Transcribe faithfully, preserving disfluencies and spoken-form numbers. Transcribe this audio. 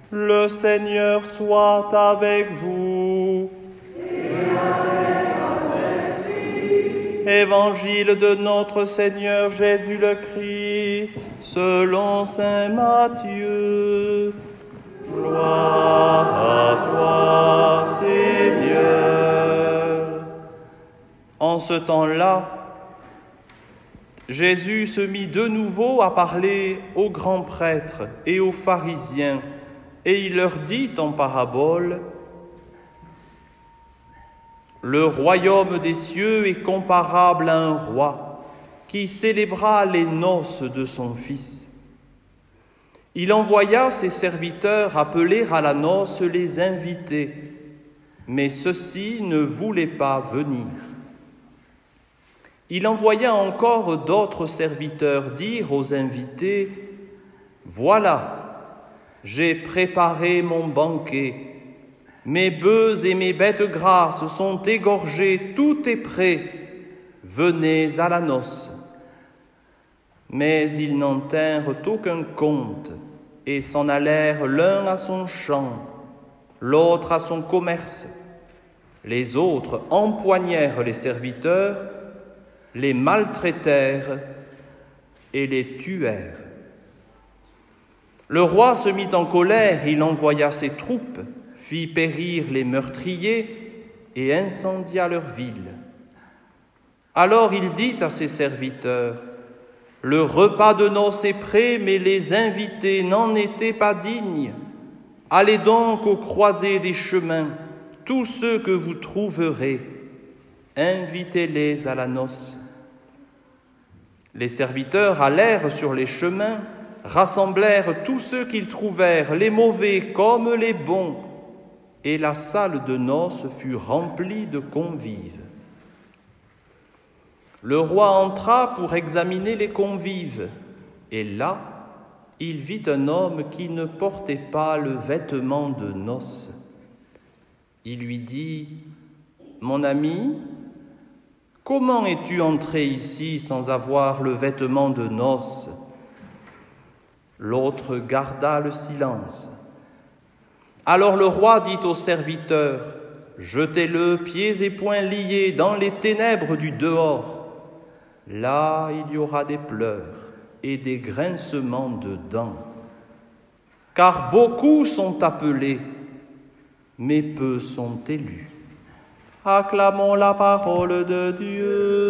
Le Seigneur soit avec vous. Et avec votre esprit. Évangile de notre Seigneur Jésus le Christ, selon saint Matthieu. Gloire à toi, Seigneur. En ce temps-là, Jésus se mit de nouveau à parler aux grands prêtres et aux pharisiens, et il leur dit en parabole: « Le royaume des cieux est comparable à un roi qui célébra les noces de son fils. Il envoya ses serviteurs appeler à la noce les invités, mais ceux-ci ne voulaient pas venir. Il envoya encore d'autres serviteurs dire aux invités: « Voilà, j'ai préparé mon banquet, mes bœufs et mes bêtes grasses sont égorgés, tout est prêt, venez à la noce. » Mais ils n'en tinrent aucun compte et s'en allèrent l'un à son champ, l'autre à son commerce. Les autres empoignèrent les serviteurs, les maltraitèrent et les tuèrent. Le roi se mit en colère, il envoya ses troupes, fit périr les meurtriers et incendia leur ville. Alors il dit à ses serviteurs: « Le repas de noces est prêt, mais les invités n'en étaient pas dignes. Allez donc aux croisées des chemins, tous ceux que vous trouverez, invitez-les à la noce. » Les serviteurs allèrent sur les chemins, rassemblèrent tous ceux qu'ils trouvèrent, les mauvais comme les bons, et la salle de noces fut remplie de convives. Le roi entra pour examiner les convives, et là, il vit un homme qui ne portait pas le vêtement de noces. Il lui dit: « Mon ami, comment es-tu entré ici sans avoir le vêtement de noces ?» L'autre garda le silence. Alors le roi dit aux serviteurs: « Jetez-le pieds et poings liés dans les ténèbres du dehors. Là, il y aura des pleurs et des grincements de dents. Car beaucoup sont appelés, mais peu sont élus. » Acclamons la parole de Dieu.